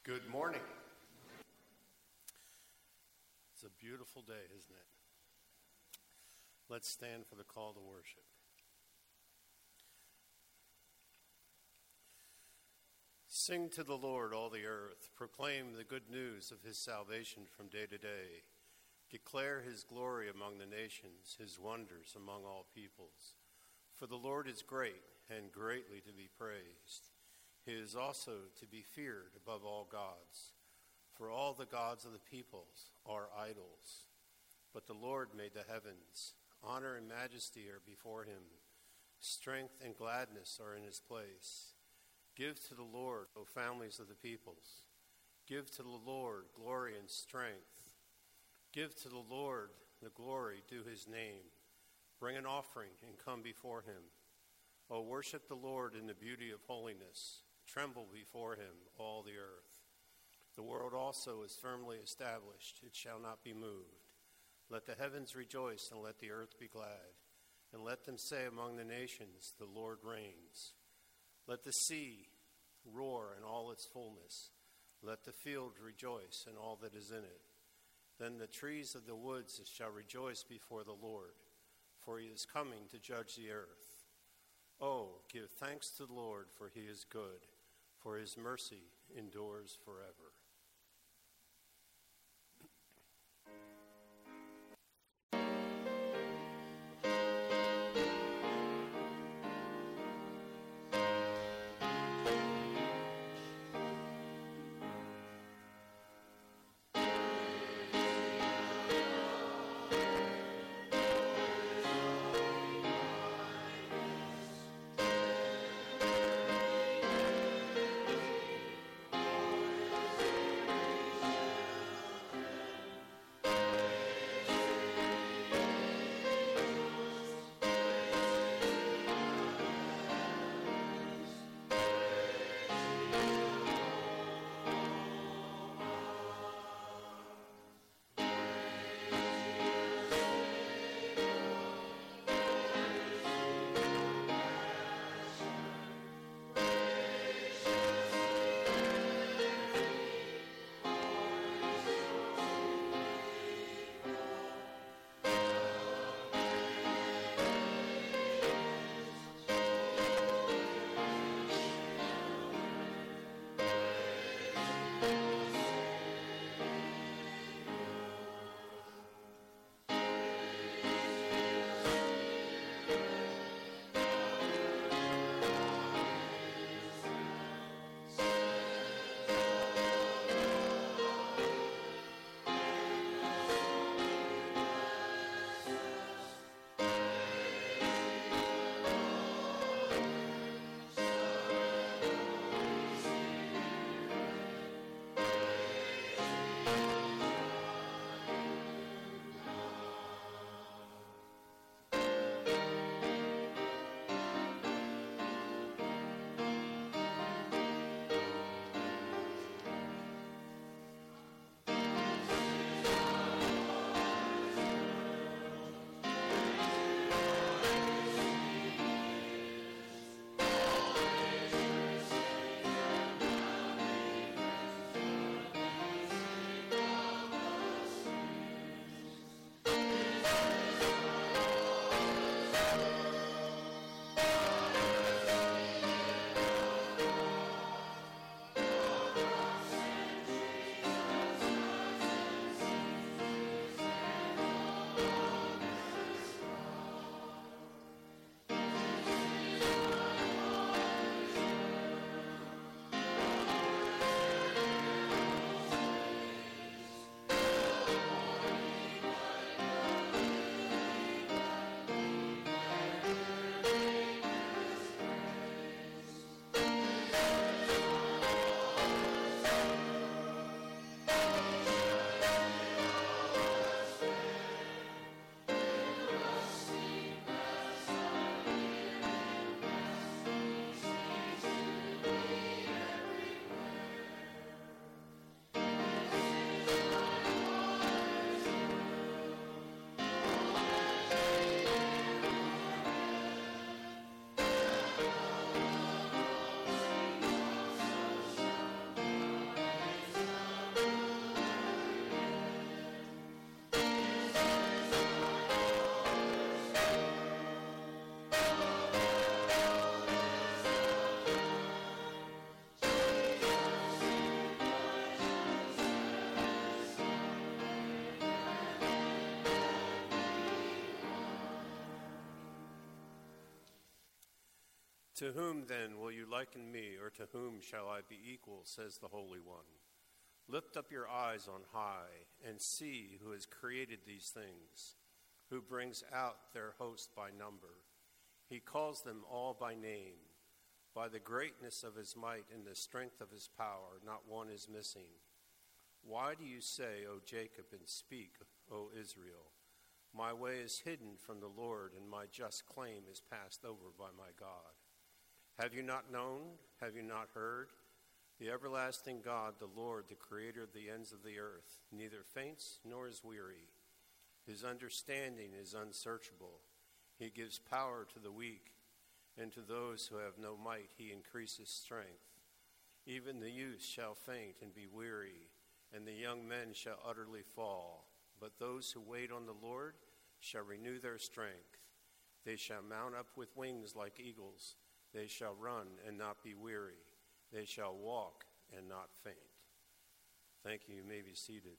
Good morning. It's a beautiful day, isn't it? Let's stand for the call to worship. Sing to the Lord, all the earth. Proclaim the good news of his salvation from day to day. Declare his glory among the nations, his wonders among all peoples. For the Lord is great and greatly to be praised. He is also to be feared above all gods, for all the gods of the peoples are idols. But the Lord made the heavens. Honor and majesty are before him. Strength and gladness are in his place. Give to the Lord, O families of the peoples. Give to the Lord glory and strength. Give to the Lord the glory due his name. Bring an offering and come before him. O worship the Lord in the beauty of holiness. Tremble before him, all the earth. The world also is firmly established. It shall not be moved. Let the heavens rejoice, and let the earth be glad. And let them say among the nations, the Lord reigns. Let the sea roar in all its fullness. Let the field rejoice and all that is in it. Then the trees of the woods shall rejoice before the Lord, for he is coming to judge the earth. Oh, give thanks to the Lord, for he is good, for his mercy endures forever. To whom then will you liken me, or to whom shall I be equal, says the Holy One. Lift up your eyes on high, and see who has created these things, who brings out their host by number. He calls them all by name. By the greatness of his might and the strength of his power, not one is missing. Why do you say, O Jacob, and speak, O Israel? My way is hidden from the Lord, and my just claim is passed over by my God. Have you not known? Have you not heard? The everlasting God, the Lord, the creator of the ends of the earth, neither faints nor is weary. His understanding is unsearchable. He gives power to the weak, and to those who have no might he increases strength. Even the youth shall faint and be weary, and the young men shall utterly fall. But those who wait on the Lord shall renew their strength. They shall mount up with wings like eagles. They shall run and not be weary. They shall walk and not faint. Thank you. You may be seated.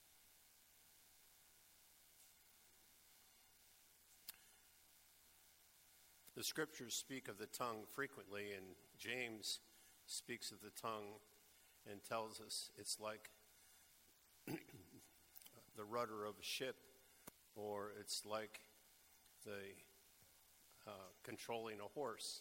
The scriptures speak of the tongue frequently, and James speaks of the tongue and tells us it's like the rudder of a ship, or it's like the controlling a horse.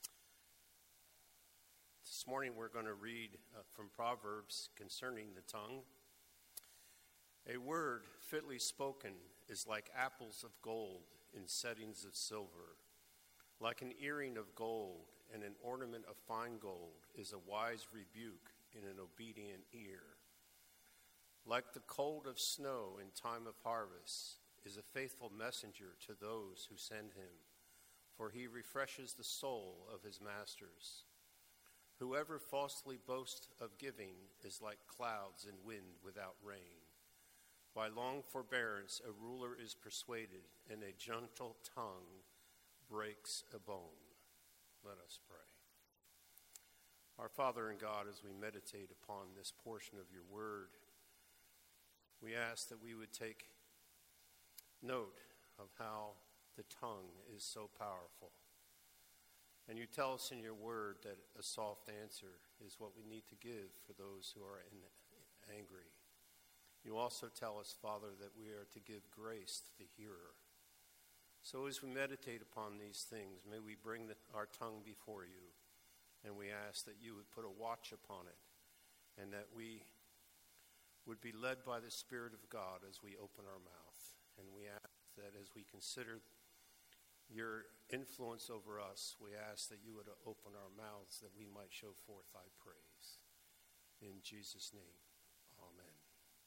This morning we're going to read from Proverbs concerning the tongue. A word fitly spoken is like apples of gold in settings of silver. Like an earring of gold and an ornament of fine gold is a wise rebuke in an obedient ear. Like the cold of snow in time of harvest is a faithful messenger to those who send him, for he refreshes the soul of his masters. Whoever falsely boasts of giving is like clouds and wind without rain. By long forbearance a ruler is persuaded, and a gentle tongue breaks a bone. Let us pray. Our Father and God, as we meditate upon this portion of your word, we ask that we would take note of how the tongue is so powerful. And you tell us in your word that a soft answer is what we need to give for those who are angry. You also tell us, Father, that we are to give grace to the hearer. So as we meditate upon these things, may we bring our tongue before you, and we ask that you would put a watch upon it, and that we would be led by the Spirit of God as we open our mouth. And we ask that as we consider your influence over us, we ask that you would open our mouths that we might show forth thy praise. In Jesus' name, amen.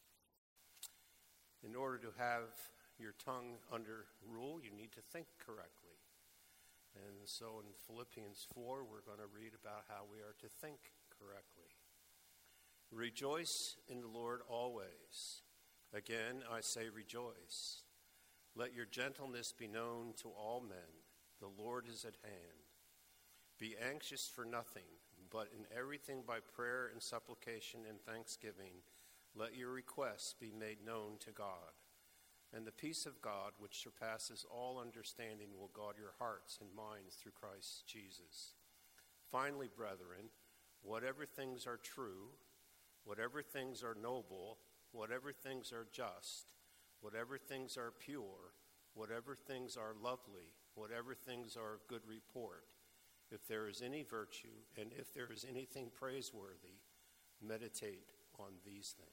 In order to have your tongue under rule, you need to think correctly. And so in Philippians 4, we're going to read about how we are to think correctly. Rejoice in the Lord always. Again, I say rejoice. Let your gentleness be known to all men. The Lord is at hand. Be anxious for nothing, but in everything by prayer and supplication and thanksgiving, let your requests be made known to God. And the peace of God, which surpasses all understanding, will guard your hearts and minds through Christ Jesus. Finally, brethren, whatever things are true, whatever things are noble, whatever things are just, whatever things are pure, whatever things are lovely, whatever things are of good report, if there is any virtue and if there is anything praiseworthy, meditate on these things.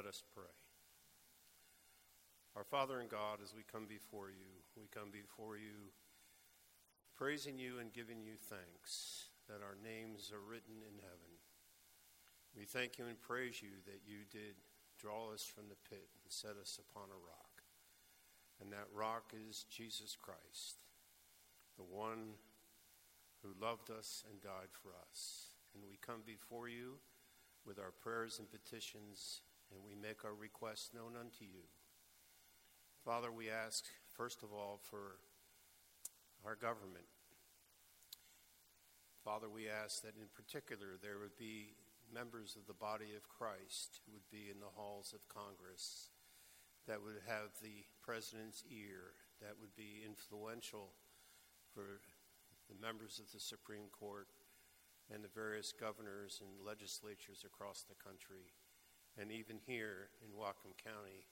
Let us pray. Our Father and God, as we come before you praising you and giving you thanks that our names are written in heaven. We thank you and praise you that you did draw us from the pit and set us upon a rock. And that rock is Jesus Christ, the one who loved us and died for us. And we come before you with our prayers and petitions, and we make our requests known unto you. Father, we ask, first of all, for our government. Father, we ask that in particular there would be members of the body of Christ who would be in the halls of Congress, that would have the president's ear, that would be influential for the members of the Supreme Court and the various governors and legislatures across the country, and even here in Whatcom County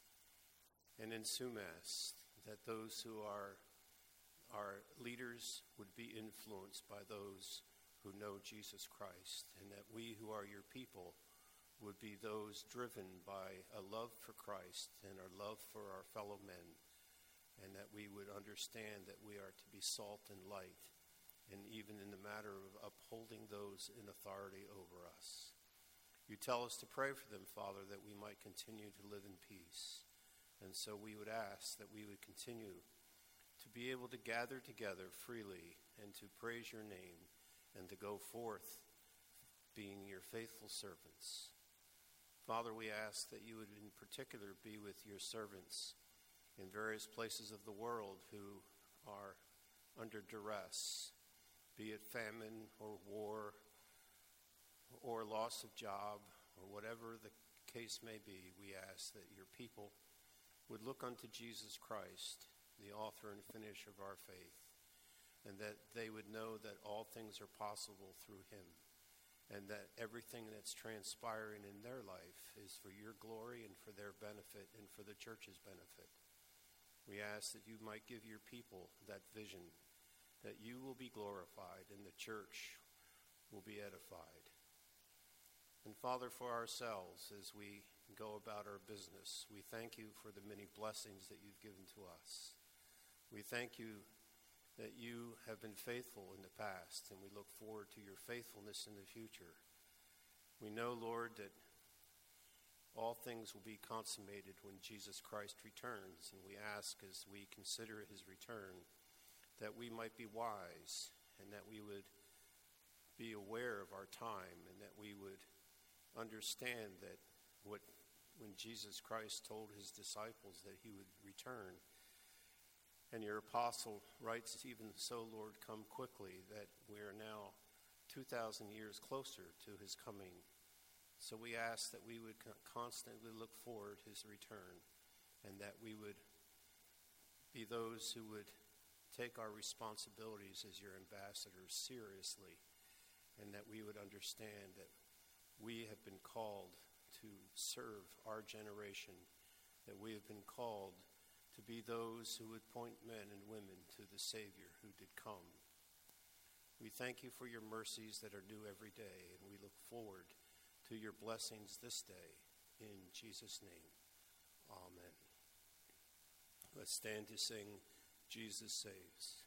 and in Sumas, that those who are our leaders would be influenced by those who know Jesus Christ, and that we who are your people would be those driven by a love for Christ and our love for our fellow men, and that we would understand that we are to be salt and light, and even in the matter of upholding those in authority over us. You tell us to pray for them, Father, that we might continue to live in peace. And so we would ask that we would continue to be able to gather together freely and to praise your name and to go forth being your faithful servants. Father, we ask that you would in particular be with your servants in various places of the world who are under duress, be it famine or war or loss of job or whatever the case may be. We ask that your people would look unto Jesus Christ, the author and finisher of our faith, and that they would know that all things are possible through him, and that everything that's transpiring in their life is for your glory and for their benefit and for the church's benefit. We ask that you might give your people that vision, that you will be glorified and the church will be edified. And Father, for ourselves, as we go about our business, we thank you for the many blessings that you've given to us. We thank you that you have been faithful in the past, and we look forward to your faithfulness in the future. We know, Lord, that all things will be consummated when Jesus Christ returns, and we ask as we consider his return that we might be wise and that we would be aware of our time and that we would understand that when Jesus Christ told his disciples that he would return, and your apostle writes, even so, Lord, come quickly, that we are now 2,000 years closer to his coming. So we ask that we would constantly look forward his return, and that we would be those who would take our responsibilities as your ambassadors seriously, and that we would understand that we have been called to serve our generation, that we have been called to be those who would point men and women to the Savior who did come. We thank you for your mercies that are new every day, and we look forward to your blessings this day. In Jesus' name, amen. Let's stand to sing Jesus Saves.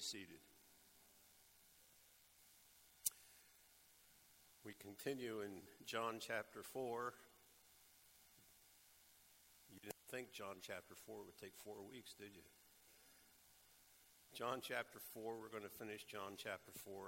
seated. We continue in John chapter 4. You didn't think John chapter 4 would take 4 weeks, did you? John chapter 4, we're going to finish John chapter 4.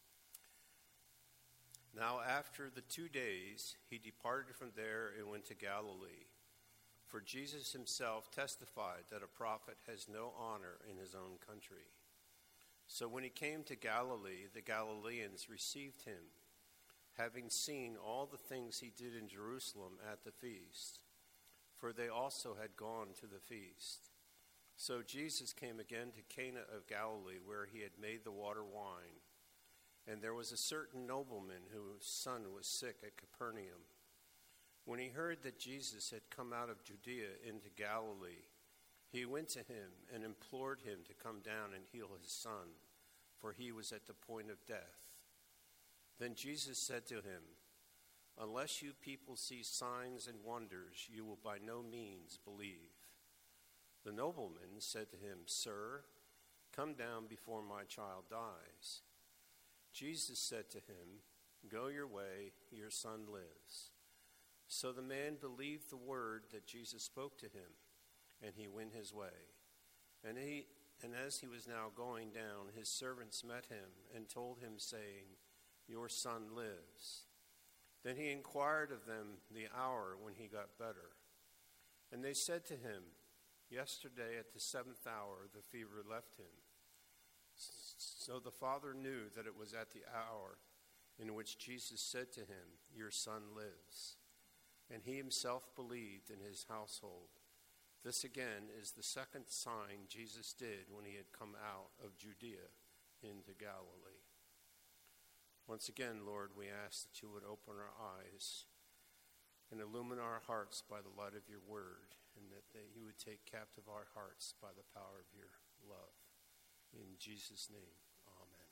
Now after the 2 days, he departed from there and went to Galilee. For Jesus himself testified that a prophet has no honor in his own country. So when he came to Galilee, the Galileans received him, having seen all the things he did in Jerusalem at the feast. For they also had gone to the feast. So Jesus came again to Cana of Galilee, where he had made the water wine. And there was a certain nobleman whose son was sick at Capernaum. When he heard that Jesus had come out of Judea into Galilee, he went to him and implored him to come down and heal his son, for he was at the point of death. Then Jesus said to him, "Unless you people see signs and wonders, you will by no means believe." The nobleman said to him, "Sir, come down before my child dies." Jesus said to him, "Go your way, your son lives." So the man believed the word that Jesus spoke to him, and he went his way. And as he was now going down, his servants met him and told him, saying, "Your son lives." Then he inquired of them the hour when he got better. And they said to him, "Yesterday at the 7th hour the fever left him." So the father knew that it was at the hour in which Jesus said to him, "Your son lives." And he himself believed in his household. This again is the second sign Jesus did when he had come out of Judea into Galilee. Once again, Lord, we ask that you would open our eyes and illumine our hearts by the light of your word, and that you would take captive our hearts by the power of your love. In Jesus' name, amen.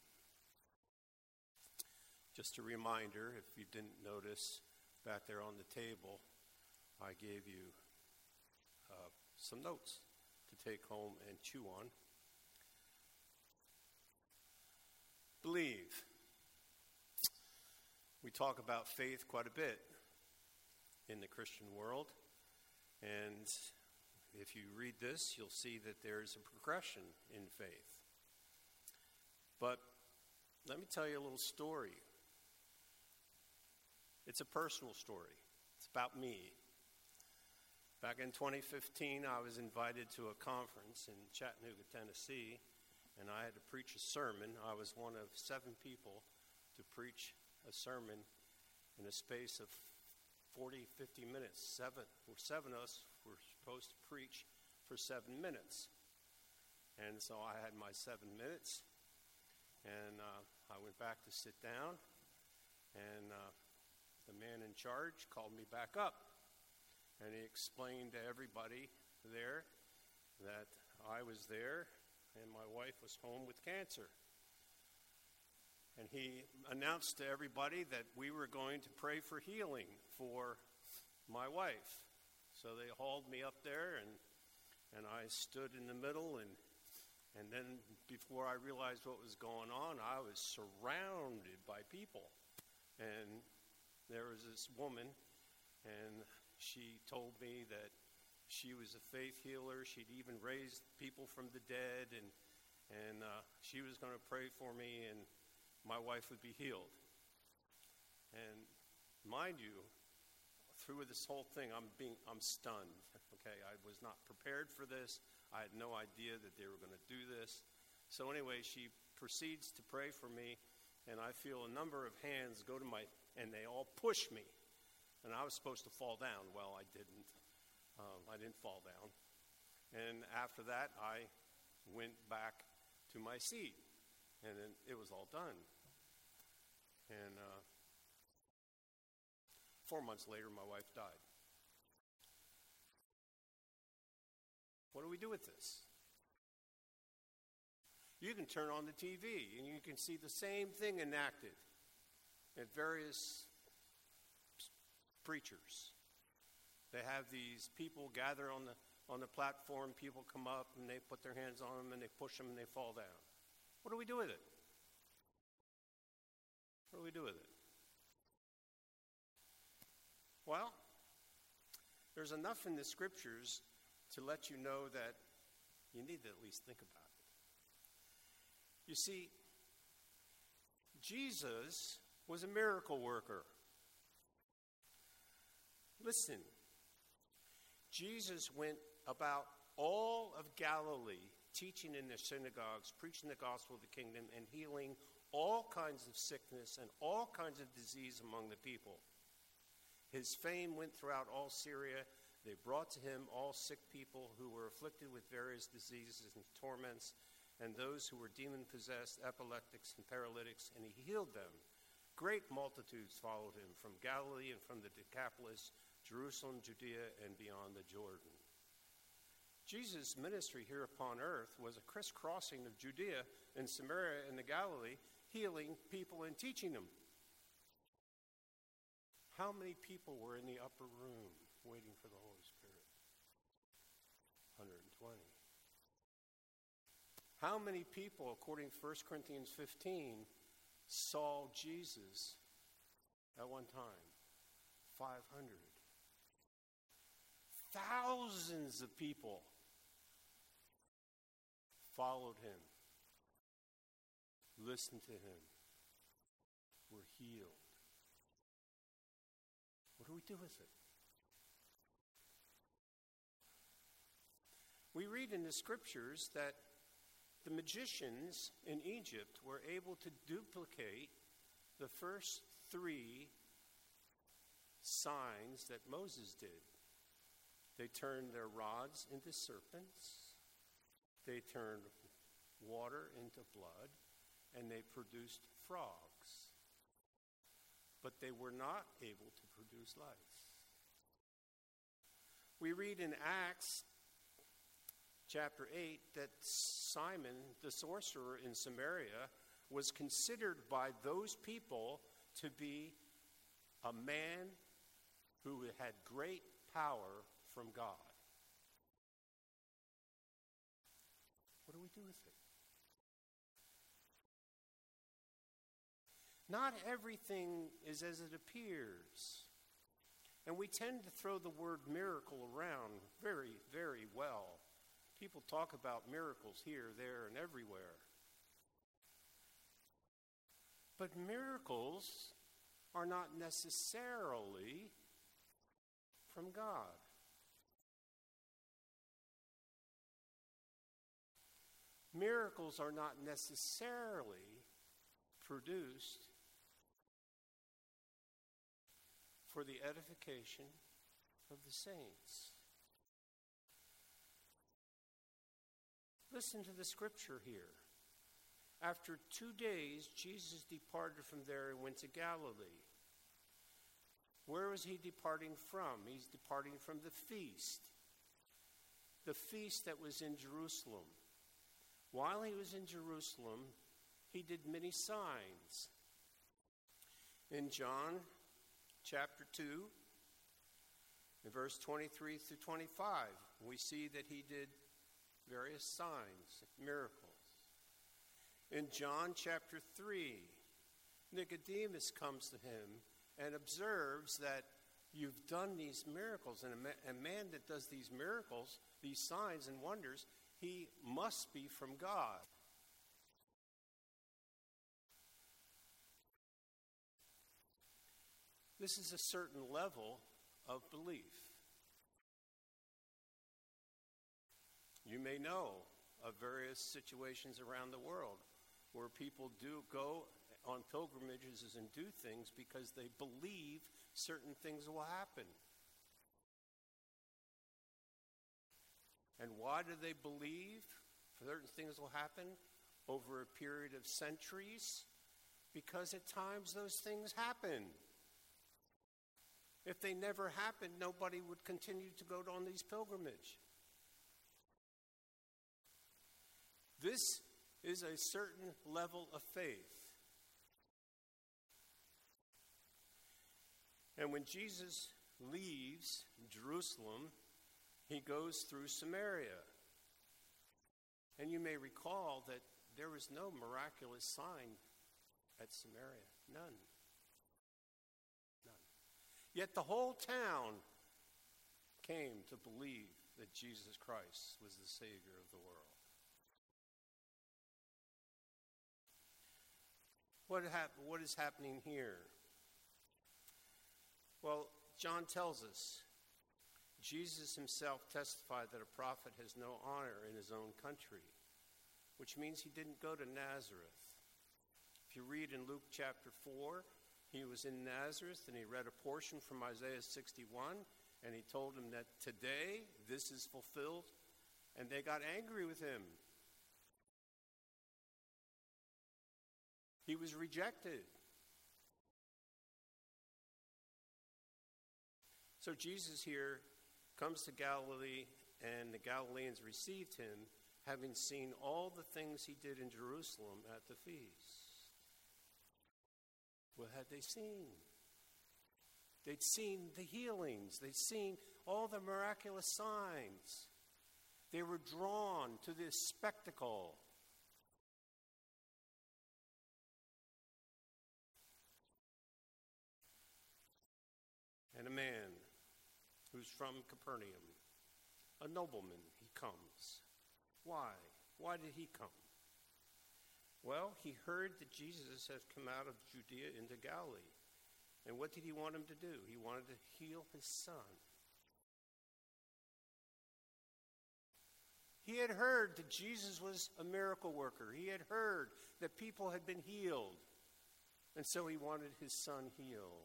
Just a reminder, if you didn't notice, back there on the table, I gave you some notes to take home and chew on. Believe. We talk about faith quite a bit in the Christian world, and if you read this, you'll see that there's a progression in faith. But let me tell you a little story. It's a personal story. It's about me. Back in 2015, I was invited to a conference in Chattanooga, Tennessee, and I had to preach a sermon. I was one of 7 people to preach a sermon in a space of 40, 50 minutes. 7 of us were supposed to preach for 7 minutes. And so I had my 7 minutes, and I went back to sit down, and the man in charge called me back up, and he explained to everybody there that I was there and my wife was home with cancer. And he announced to everybody that we were going to pray for healing for my wife. So they hauled me up there, and I stood in the middle, and then before I realized what was going on, I was surrounded by people. And there was this woman, and she told me that she was a faith healer. She'd even raised people from the dead, and she was going to pray for me, and my wife would be healed. And mind you, through this whole thing, I'm stunned. Okay, I was not prepared for this. I had no idea that they were going to do this. So anyway, she proceeds to pray for me, and I feel a number of hands go to and they all push me. And I was supposed to fall down. Well, I didn't. I didn't fall down. And after that, I went back to my seat, and then it was all done. And 4 months later, my wife died. What do we do with this? You can turn on the TV, and you can see the same thing enacted at various preachers. They have these people gather on the platform. People come up, and they put their hands on them, and they push them, and they fall down. What do we do with it? What do we do with it? Well, there's enough in the scriptures to let you know that you need to at least think about it. You see, Jesus was a miracle worker. Listen, Jesus went about all of Galilee, teaching in the synagogues, preaching the gospel of the kingdom, and healing all kinds of sickness and all kinds of disease among the people. His fame went throughout all Syria. They brought to him all sick people who were afflicted with various diseases and torments, and those who were demon-possessed, epileptics, and paralytics, and he healed them. Great multitudes followed him from Galilee and from the Decapolis, Jerusalem, Judea, and beyond the Jordan. Jesus' ministry here upon earth was a crisscrossing of Judea and Samaria and the Galilee, healing people and teaching them. How many people were in the upper room waiting for the Holy Spirit? 120. How many people, according to 1 Corinthians 15, saw Jesus at one time? 500. Thousands of people followed him, listened to him, were healed. What do we do with it? We read in the scriptures that the magicians in Egypt were able to duplicate the first 3 signs that Moses did. They turned their rods into serpents, they turned water into blood, and they produced frogs. But they were not able to produce life. We read in Acts chapter 8 that Simon, the sorcerer in Samaria, was considered by those people to be a man who had great power from God. What do we do with it? Not everything is as it appears. And we tend to throw the word miracle around very, very well. People talk about miracles here, there, and everywhere. But miracles are not necessarily from God. Miracles are not necessarily produced for the edification of the saints. Listen to the scripture here. After 2 days, Jesus departed from there and went to Galilee. Where was he departing from? He's departing from the feast that was in Jerusalem. While he was in Jerusalem, he did many signs. In John chapter 2, in verse 23 through 25, we see that he did various signs, miracles. In John chapter 3, Nicodemus comes to him and observes that you've done these miracles, and a man that does these miracles, these signs and wonders, he must be from God. This is a certain level of belief. You may know of various situations around the world where people do go on pilgrimages and do things because they believe certain things will happen. And why do they believe certain things will happen over a period of centuries? Because at times those things happen. If they never happened, nobody would continue to go on these pilgrimages. This is a certain level of faith. And when Jesus leaves Jerusalem, he goes through Samaria. And you may recall that there was no miraculous sign at Samaria. None. Yet the whole town came to believe that Jesus Christ was the Savior of the world. What is happening here? Well, John tells us, Jesus himself testified that a prophet has no honor in his own country, which means he didn't go to Nazareth. If you read in Luke chapter 4, he was in Nazareth and he read a portion from Isaiah 61, and he told them that today this is fulfilled, and they got angry with him. He was rejected. So Jesus here comes to Galilee, and the Galileans received him, having seen all the things he did in Jerusalem at the feast. What had they seen? They'd seen the healings. They'd seen all the miraculous signs. They were drawn to this spectacle. And a man who's from Capernaum, a nobleman, he comes. Why? Why did he come? Well, he heard that Jesus had come out of Judea into Galilee. And what did he want him to do? He wanted to heal his son. He had heard that Jesus was a miracle worker. He had heard that people had been healed. And so he wanted his son healed.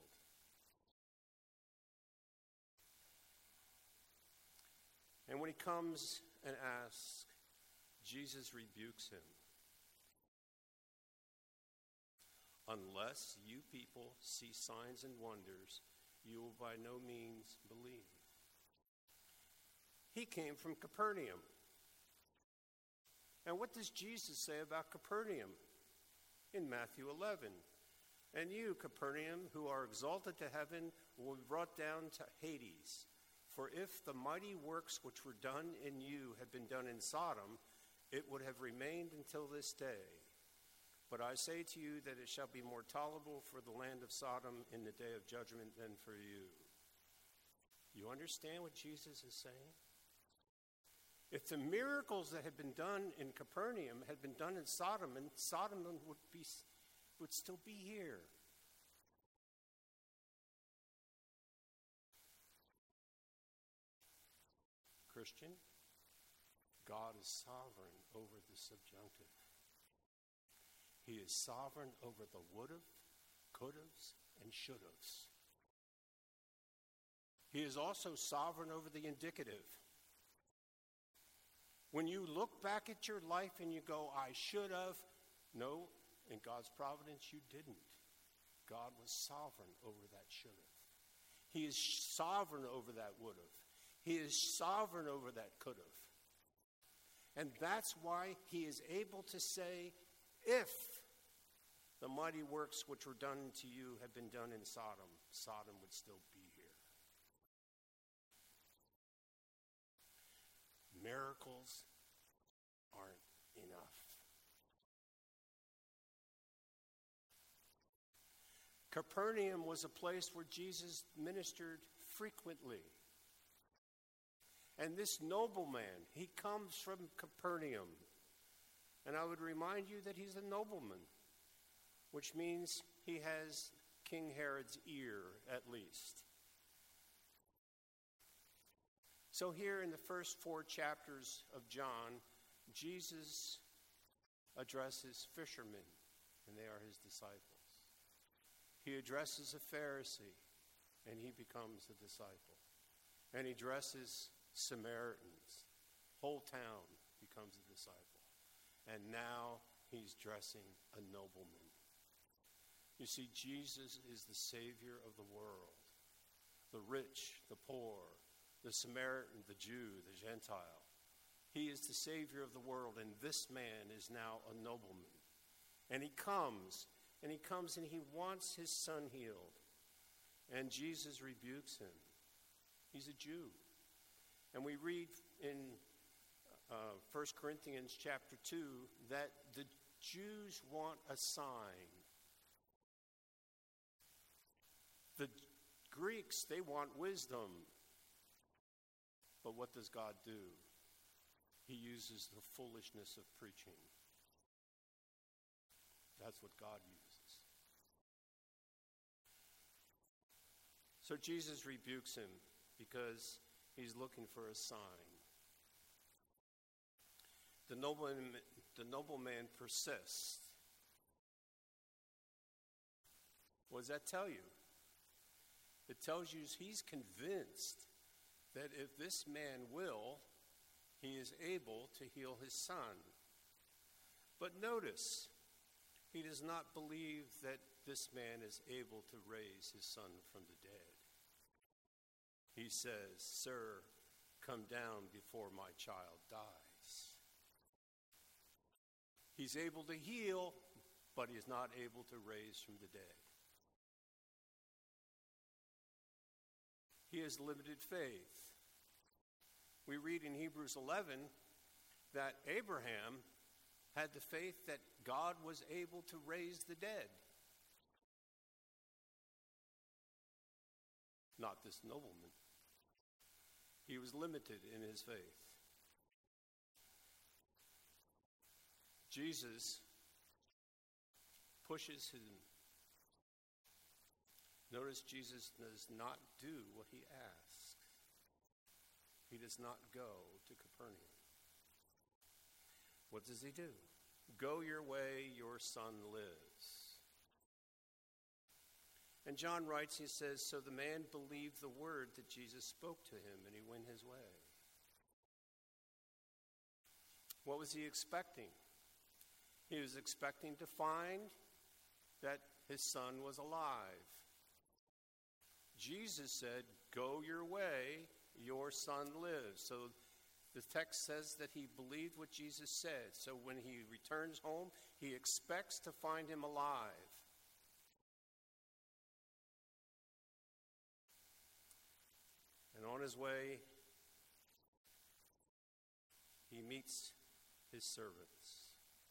And when he comes and asks, Jesus rebukes him. Unless you people see signs and wonders, you will by no means believe. He came from Capernaum. And what does Jesus say about Capernaum? In Matthew 11. And you, Capernaum, who are exalted to heaven, will be brought down to Hades. For if the mighty works which were done in you had been done in Sodom, it would have remained until this day. But I say to you that it shall be more tolerable for the land of Sodom in the day of judgment than for you. You understand what Jesus is saying? If the miracles that had been done in Capernaum had been done in Sodom, and Sodom would still be here. Christian, God is sovereign over the subjunctive. He is sovereign over the would've, could'ves, and should'ves. He is also sovereign over the indicative. When you look back at your life and you go, I should have, no, in God's providence you didn't. God was sovereign over that should have. He is sovereign over that would have. He is sovereign over that could have. And that's why he is able to say, if the mighty works which were done to you had been done in Sodom, Sodom would still be here. Miracles aren't enough. Capernaum was a place where Jesus ministered frequently. And this nobleman, he comes from Capernaum. And I would remind you that he's a nobleman, which means he has King Herod's ear, at least. So here in the first 4 chapters of John, Jesus addresses fishermen, and they are his disciples. He addresses a Pharisee, and he becomes a disciple. And he addresses Samaritans. Whole town becomes a disciple. And now he's dressing a nobleman. You see, Jesus is the Savior of the world. The rich, the poor, the Samaritan, the Jew, the Gentile. He is the Savior of the world, and this man is now a nobleman. And he comes and he wants his son healed. And Jesus rebukes him. He's a Jew. And we read in 1 Corinthians chapter 2 that the Jews want a sign. The Greeks, they want wisdom. But what does God do? He uses the foolishness of preaching. That's what God uses. So Jesus rebukes him because he's looking for a sign. The nobleman persists. What does that tell you? It tells you he's convinced that if this man will, he is able to heal his son. But notice, he does not believe that this man is able to raise his son from the dead. He says, "Sir, come down before my child dies." He's able to heal, but he's not able to raise from the dead. He has limited faith. We read in Hebrews 11 that Abraham had the faith that God was able to raise the dead. Not this nobleman. He was limited in his faith. Jesus pushes him. Notice Jesus does not do what he asks. He does not go to Capernaum. What does he do? Go your way, your son lives. And John writes, he says, so the man believed the word that Jesus spoke to him, and he went his way. What was he expecting? He was expecting to find that his son was alive. Jesus said, go your way, your son lives. So the text says that he believed what Jesus said. So when he returns home, he expects to find him alive. And on his way, he meets his servants.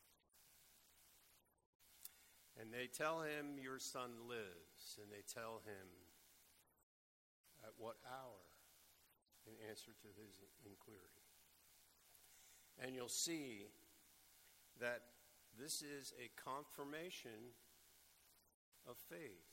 And they tell him, your son lives. And they tell him at what hour, in answer to his inquiry. And you'll see that this is a confirmation of faith.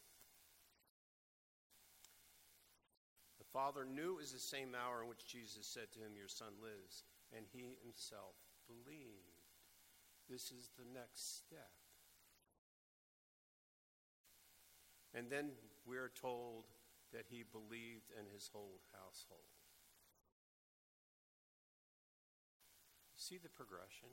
The father knew it was the same hour in which Jesus said to him, your son lives, and he himself believed. This is the next step. And then we're told that he believed in his whole household. See the progression?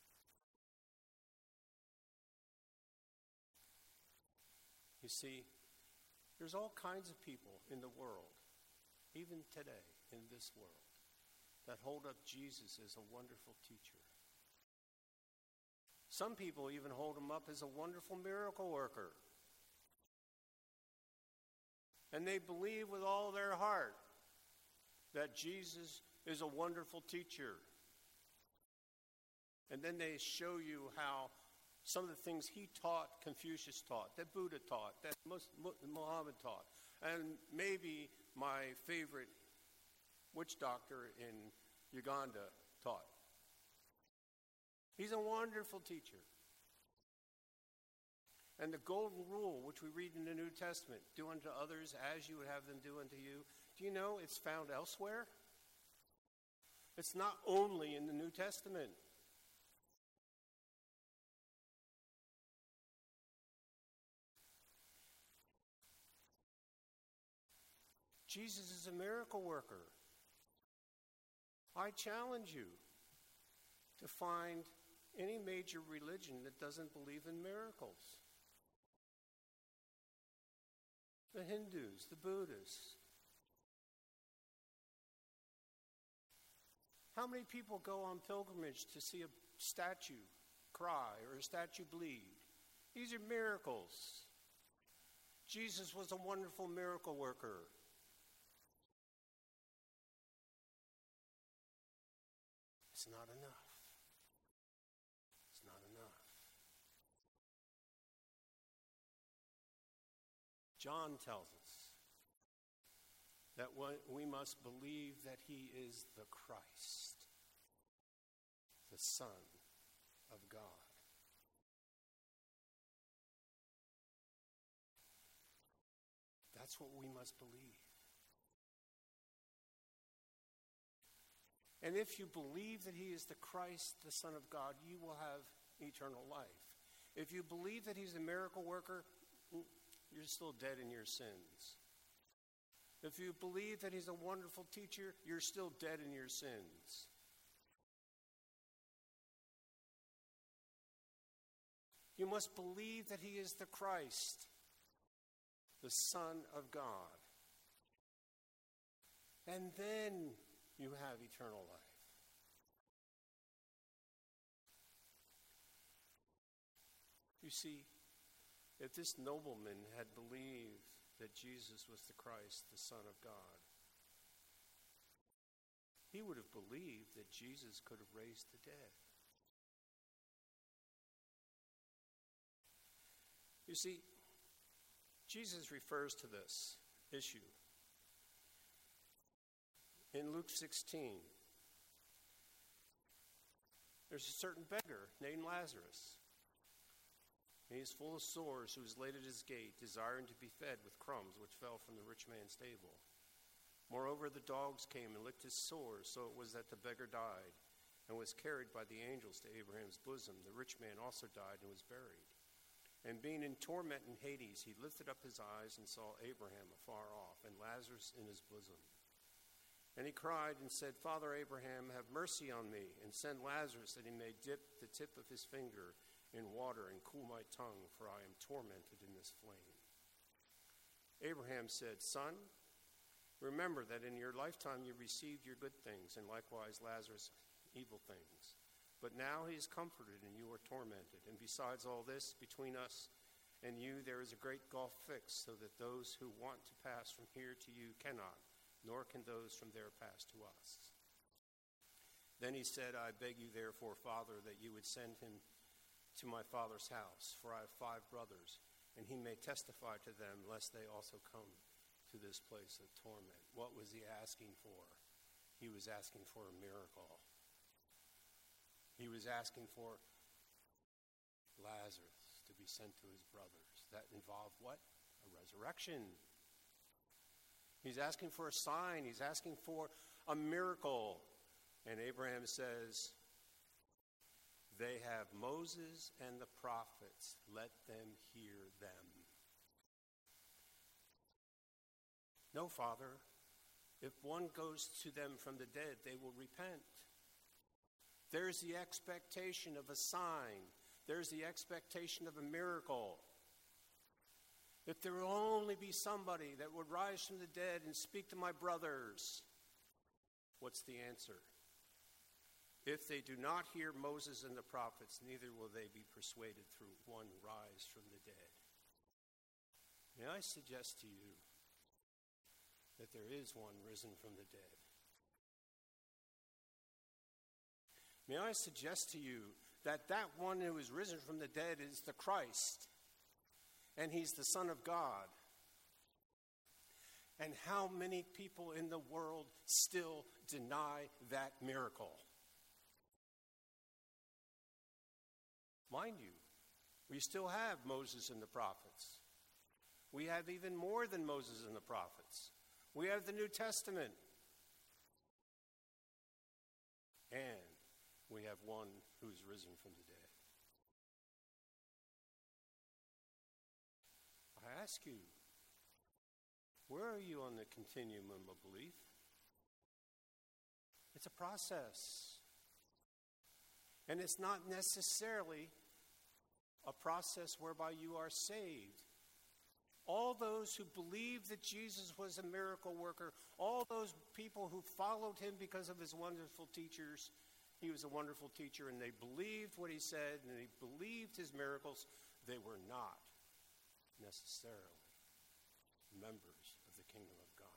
You see, there's all kinds of people in the world, even today in this world, that hold up Jesus as a wonderful teacher. Some people even hold him up as a wonderful miracle worker. And they believe with all their heart that Jesus is a wonderful teacher. And then they show you how some of the things he taught, Confucius taught, that Buddha taught, that Muhammad taught, and maybe my favorite witch doctor in Uganda taught. He's a wonderful teacher. And the golden rule, which we read in the New Testament, do unto others as you would have them do unto you, do you know it's found elsewhere? It's not only in the New Testament. Jesus is a miracle worker. I challenge you to find any major religion that doesn't believe in miracles. The Hindus, the Buddhists. How many people go on pilgrimage to see a statue cry or a statue bleed? These are miracles. Jesus was a wonderful miracle worker. it's not enough. It's not enough. John tells us that we must believe that he is the Christ, the Son of God. That's what we must believe. And if you believe that he is the Christ, the Son of God, you will have eternal life. If you believe that he's a miracle worker, you're still dead in your sins. If you believe that he's a wonderful teacher, you're still dead in your sins. You must believe that he is the Christ, the Son of God. And then you have eternal life. You see, if this nobleman had believed that Jesus was the Christ, the Son of God, he would have believed that Jesus could have raised the dead. You see, Jesus refers to this issue in Luke 16. There's a certain beggar named Lazarus. He is full of sores, who is laid at his gate, desiring to be fed with crumbs which fell from the rich man's table. Moreover, the dogs came and licked his sores, so it was that the beggar died and was carried by the angels to Abraham's bosom. The rich man also died and was buried. And being in torment in Hades, he lifted up his eyes and saw Abraham afar off and Lazarus in his bosom. And he cried and said, Father Abraham, have mercy on me, and send Lazarus that he may dip the tip of his finger in water and cool my tongue, for I am tormented in this flame. Abraham said, Son, remember that in your lifetime you received your good things, and likewise Lazarus evil things. But now he is comforted and you are tormented. And besides all this, between us and you there is a great gulf fixed, so that those who want to pass from here to you cannot, nor can those from there pass to us. Then he said, I beg you therefore, Father, that you would send him to my father's house, for I have 5 brothers, and he may testify to them, lest they also come to this place of torment. What was he asking for? He was asking for a miracle. He was asking for Lazarus to be sent to his brothers. That involved what? A resurrection. He's asking for a sign. He's asking for a miracle. And Abraham says, they have Moses and the prophets. Let them hear them. No, Father. If one goes to them from the dead, they will repent. There's the expectation of a sign. There's the expectation of a miracle. If there will only be somebody that would rise from the dead and speak to my brothers, what's the answer? If they do not hear Moses and the prophets, neither will they be persuaded through one rise from the dead. May I suggest to you that there is one risen from the dead? May I suggest to you that that one who is risen from the dead is the Christ, and he's the Son of God. And how many people in the world still deny that miracle? Mind you, we still have Moses and the prophets. We have even more than Moses and the prophets. We have the New Testament. And we have one who's risen from the dead. I ask you, where are you on the continuum of belief? It's a process. And it's not necessarily a process whereby you are saved. All those who believed that Jesus was a miracle worker, all those people who followed him because of his wonderful teachers, he was a wonderful teacher, and they believed what he said, and they believed his miracles, they were not necessarily members of the kingdom of God.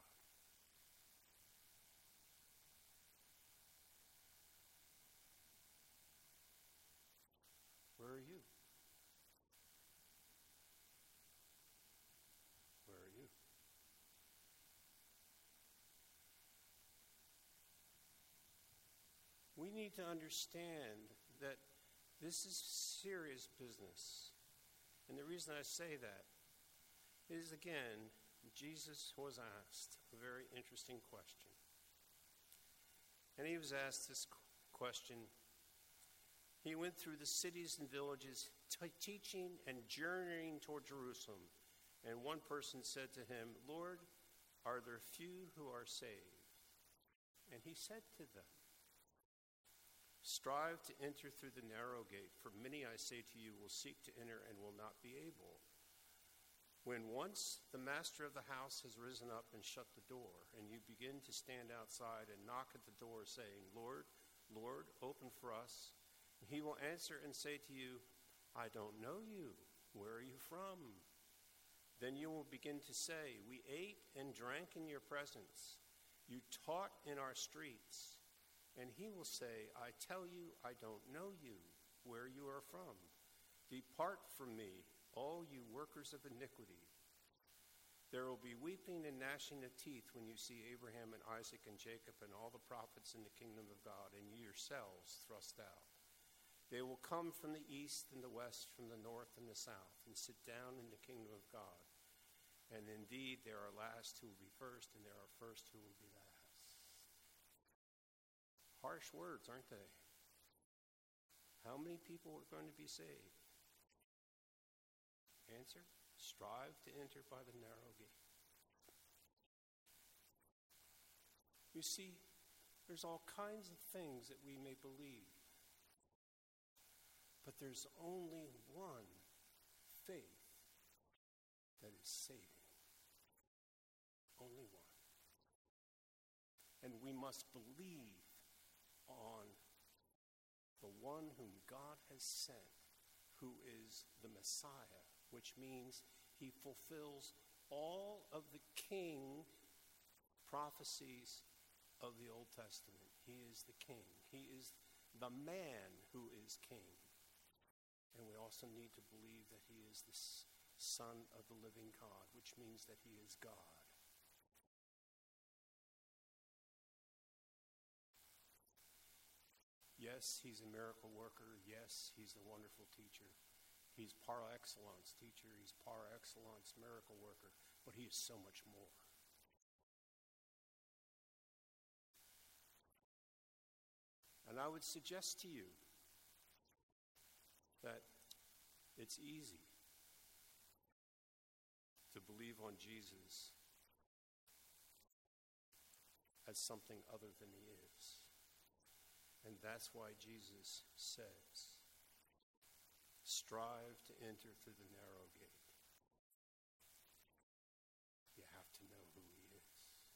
we need to understand that this is serious business. And the reason I say that is, again, Jesus was asked a very interesting question. And he was asked this question. He went through the cities and villages, teaching and journeying toward Jerusalem. And one person said to him, "Lord, are there few who are saved?" And he said to them, "Strive to enter through the narrow gate, for many, I say to you, will seek to enter and will not be able. When once the master of the house has risen up and shut the door, and you begin to stand outside and knock at the door, saying, 'Lord, Lord, open for us,' he will answer and say to you, 'I don't know you. Where are you from?' Then you will begin to say, 'We ate and drank in your presence. You taught in our streets.' And he will say, 'I tell you, I don't know you, where you are from. Depart from me, all you workers of iniquity.' There will be weeping and gnashing of teeth when you see Abraham and Isaac and Jacob and all the prophets in the kingdom of God, and you yourselves thrust out. They will come from the east and the west, from the north and the south, and sit down in the kingdom of God. And indeed, there are last who will be first, and there are first who will be last." Harsh words, aren't they? How many people are going to be saved? Answer: strive to enter by the narrow gate. You see, there's all kinds of things that we may believe, but there's only one faith that is saving. Only one. And we must believe on the one whom God has sent, who is the Messiah, which means he fulfills all of the king prophecies of the Old Testament. He is the king. He is the man who is king. And we also need to believe that he is the Son of the living God, which means that he is God. Yes, he's a miracle worker. Yes, he's a wonderful teacher. He's par excellence teacher. He's par excellence miracle worker. But he is so much more. And I would suggest to you that it's easy to believe on Jesus as something other than he is. And that's why Jesus says, strive to enter through the narrow gate. You have to know who he is.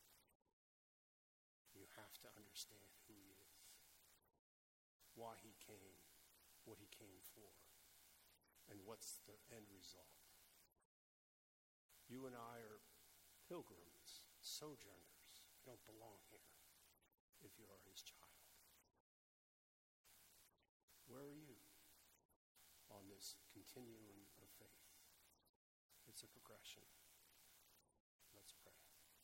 You have to understand who he is, why he came, what he came for, and what's the end result. You and I are pilgrims, sojourners. You don't belong here if you are his child. Where are you on this continuum of faith? It's a progression. Let's pray.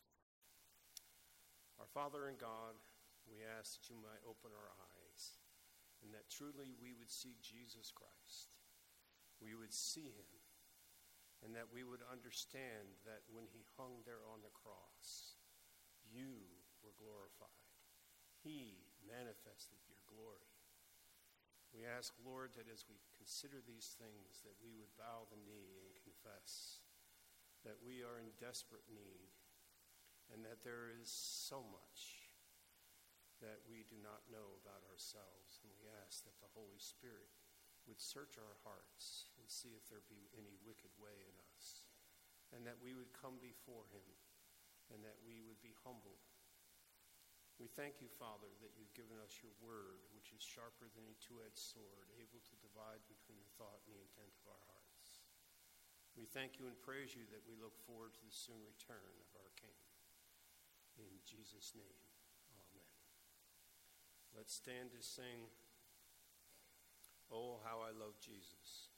Our Father in God, we ask that you might open our eyes and that truly we would see Jesus Christ. We would see him, and that we would understand that when he hung there on the cross, you were glorified. He manifested your glory. We ask, Lord, that as we consider these things, that we would bow the knee and confess that we are in desperate need and that there is so much that we do not know about ourselves. And we ask that the Holy Spirit would search our hearts and see if there be any wicked way in us, and that we would come before him and that we would be humble. We thank you, Father, that you've given us your word, which is sharper than a two-edged sword, able to divide between the thought and the intent of our hearts. We thank you and praise you that we look forward to the soon return of our King. In Jesus' name, amen. Let's stand to sing, "Oh, How I Love Jesus."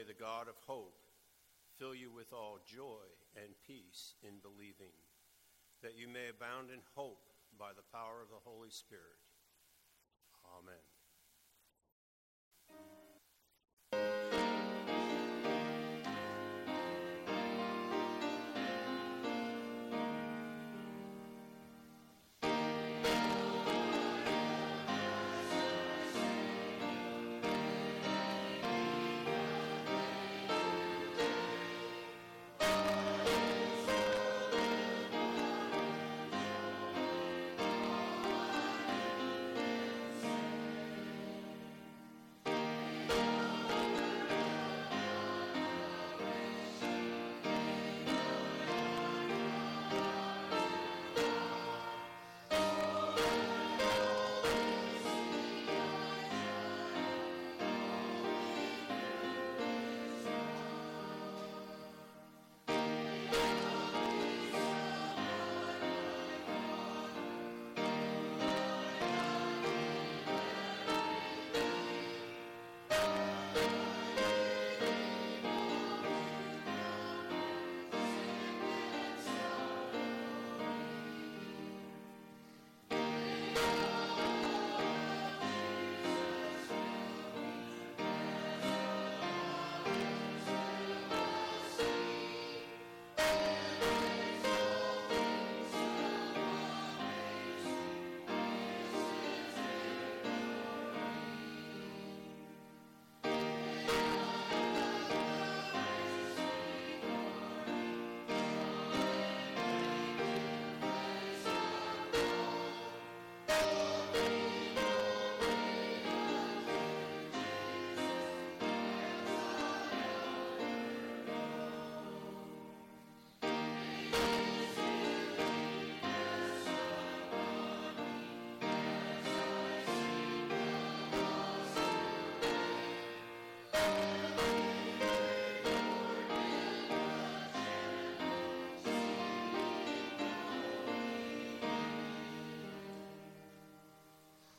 the God of hope fill you with all joy and peace in believing, that you may abound in hope by the power of the Holy Spirit. Amen.